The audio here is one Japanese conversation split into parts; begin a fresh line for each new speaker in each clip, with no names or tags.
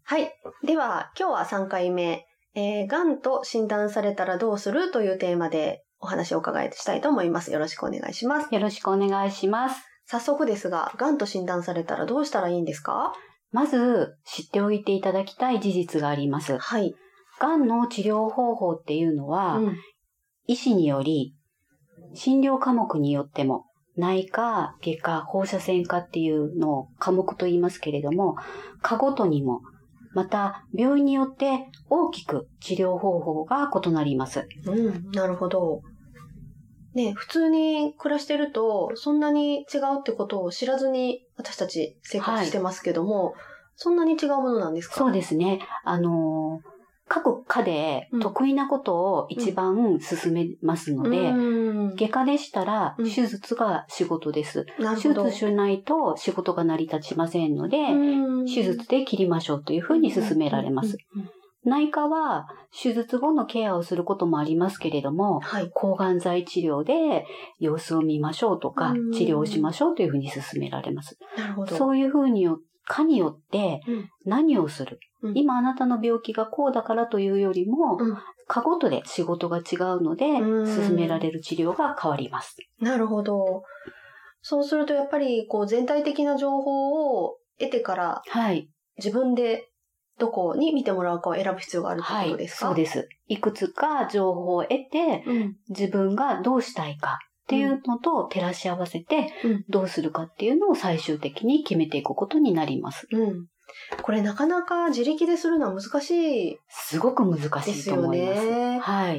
はい。では、今日は3回目、がんと診断されたらどうするというテーマでお話をお伺いしたいと思います。よろしくお願いします。
よろしくお願いします。
早速ですが、がんと診断されたらどうしたらいいんですか？
まず、知っておいていただきたい事実があります。
はい。
がんの治療方法っていうのは、医師により、診療科目によっても、内科、外科、放射線科っていうのを科目と言いますけれども、科ごとにも、また病院によって大きく治療方法が異なります。
なるほど。ね、普通に暮らしてると、そんなに違うってことを知らずに私たち生活してますけども、そんなに違うものなんですか？
そうですね。各科で得意なことを一番進めますので、外科でしたら手術が仕事です。手術しないと仕事が成り立ちませんので、手術で切りましょうというふうに進められます。内科は手術後のケアをすることもありますけれども、抗がん剤治療で様子を見ましょうとか、治療をしましょうというふうに進められます。
なるほど。
そういうふうに科によって何をする、今あなたの病気がこうだからというよりも、科ごとで仕事が違うので、進められる治療が変わります。
なるほど。そうするとやっぱりこう全体的な情報を得てから、自分でどこに見てもらうかを選ぶ必要があるということですか？
そうです。いくつか情報を得て、自分がどうしたいかっていうのと照らし合わせて、どうするかっていうのを最終的に決めていくことになります。
これなかなか自力でするのは難しい。
すごく難しいと思います。
はい。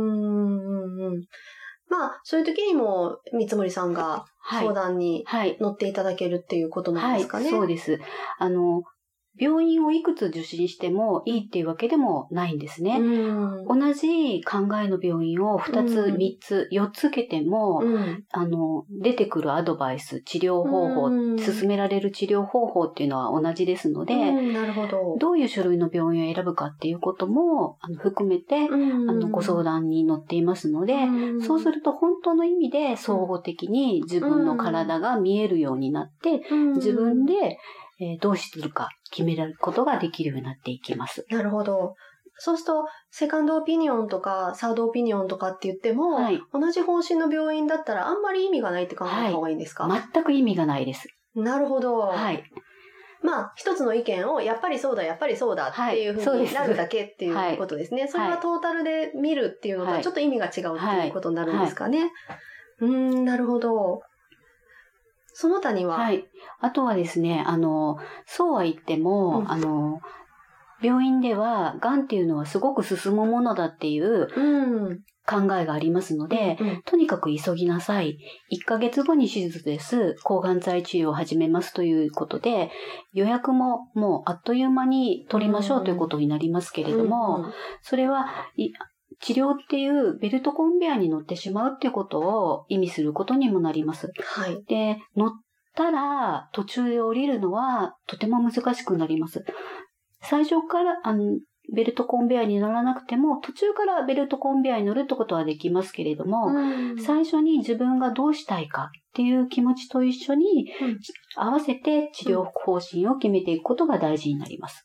まあ、そういう時にも三森さんが相談に乗っていただけるっていうことなんですかね。
そうです。病院をいくつ受診してもいいっていうわけでもないんですね。同じ考えの病院を2つ、3つ、4つ受けても、出てくるアドバイス、治療方法、進められる治療方法っていうのは同じですので、
なるほど。
どういう種類の病院を選ぶかっていうことも含めて、ご相談に乗っていますので、そうすると本当の意味で総合的に自分の体が見えるようになって、自分でどうするか決めることができるようになっていきます。
なるほど。そうすると、セカンドオピニオンとか、サードオピニオンとかって言っても、同じ方針の病院だったらあんまり意味がないって考えた方がいいんですか？
全く意味がないです。
なるほど。まあ、一つの意見を、やっぱりそうだ、やっぱりそうだっていうふうになるだけっていうことですね。それはトータルで見るっていうのとはちょっと意味が違うっていうことになるんですかね。なるほど。その他には？
あとはですね、そうは言っても、病院では、癌っていうのはすごく進むものだっていう考えがありますので、とにかく急ぎなさい。1ヶ月後に手術です。抗がん剤治療を始めますということで、予約ももうあっという間に取りましょうということになりますけれども、それは、治療っていうベルトコンベアに乗ってしまうっていうことを意味することにもなります。で、乗ったら途中で降りるのはとても難しくなります。最初からベルトコンベアに乗らなくても途中からベルトコンベアに乗るってことはできますけれども、最初に自分がどうしたいかっていう気持ちと一緒に合わせて治療方針を決めていくことが大事になります。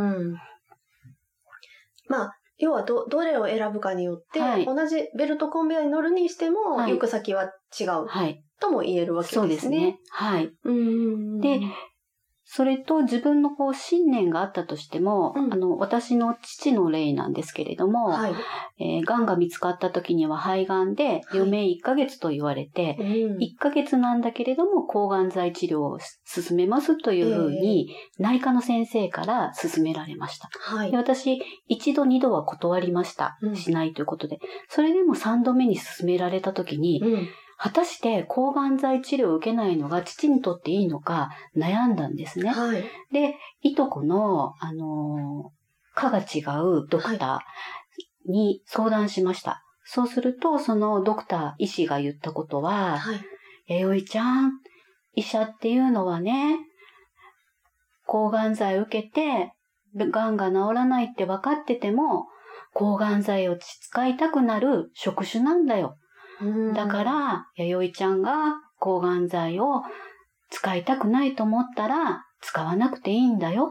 まあ要はどれを選ぶかによって、同じベルトコンベアに乗るにしても、行く先は違うとも言えるわけですね。
そうですね。で、それと自分の信念があったとしても、私の父の例なんですけれども、癌が見つかった時には肺がんで余命1ヶ月と言われて、1ヶ月なんだけれども抗がん剤治療を進めますというふうに内科の先生から勧められました。で、私、1度2度は断りました。しないということで。それでも3度目に勧められた時に、果たして抗がん剤治療を受けないのが父にとっていいのか悩んだんですね。で、いとこの、科が違うドクターに相談しました。そうすると、そのドクター、医師が言ったことは、弥生ちゃん、医者っていうのはね、抗がん剤を受けて、癌が治らないって分かってても、抗がん剤を使いたくなる職種なんだよ。だから、弥生ちゃんが抗がん剤を使いたくないと思ったら使わなくていいんだよっ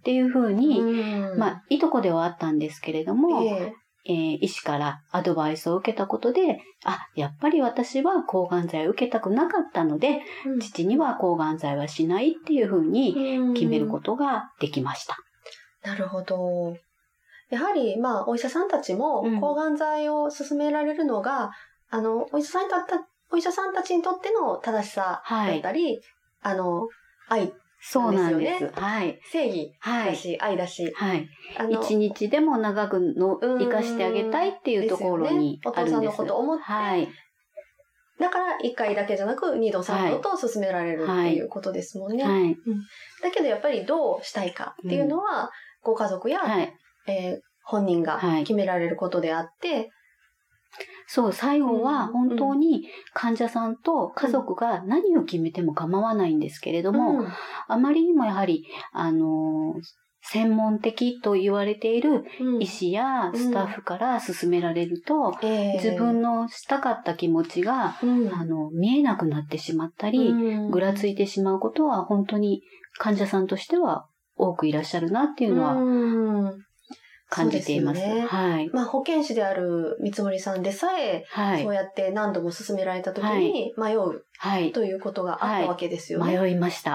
っていうふうに、いとこではあったんですけれども、医師からアドバイスを受けたことで、やっぱり私は抗がん剤を受けたくなかったので、父には抗がん剤はしないっていうふうに決めることができました。
なるほど。やはり、お医者さんたちも抗がん剤を勧められるのが、お医者さんたちにとっての正しさだったり、愛。
そうなんです。はい。
正義だし、愛だし。
はい。一日でも長く生かしてあげたいっていうところにあるんです。お父さんのことを思って。はい。
だから、1回だけじゃなく、2度、3度と勧められるっていうことですもんね。はい。だけど、やっぱりどうしたいかっていうのは、ご家族や、本人が決められることであって、
そう、最後は本当に患者さんと家族が何を決めても構わないんですけれども、あまりにもやはり、専門的と言われている医師やスタッフから勧められると、自分のしたかった気持ちが、見えなくなってしまったり、ぐらついてしまうことは本当に患者さんとしては多くいらっしゃるなっていうのは、感じています。
ね、はい。保健師である三森さんでさえ、そうやって何度も勧められた時に迷う、ということがあったわけですよね。
迷いました。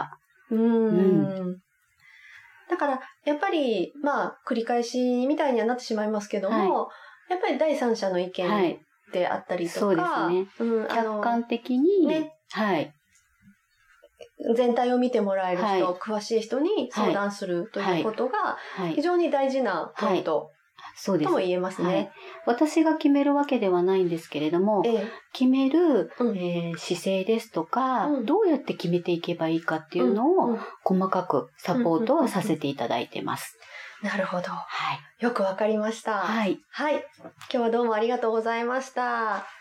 だから、やっぱり、繰り返しみたいにはなってしまいますけども、やっぱり第三者の意見であったりとか、
そうですね。客観的に、
全体を見てもらえる人、詳しい人に相談するということが非常に大事なポイントとも言えますね。
私が決めるわけではないんですけれども、決める、姿勢ですとか、どうやって決めていけばいいかっていうのを細かくサポートはさせていただいてます。
なるほど。よくわかりました。はい。今日はどうもありがとうございました。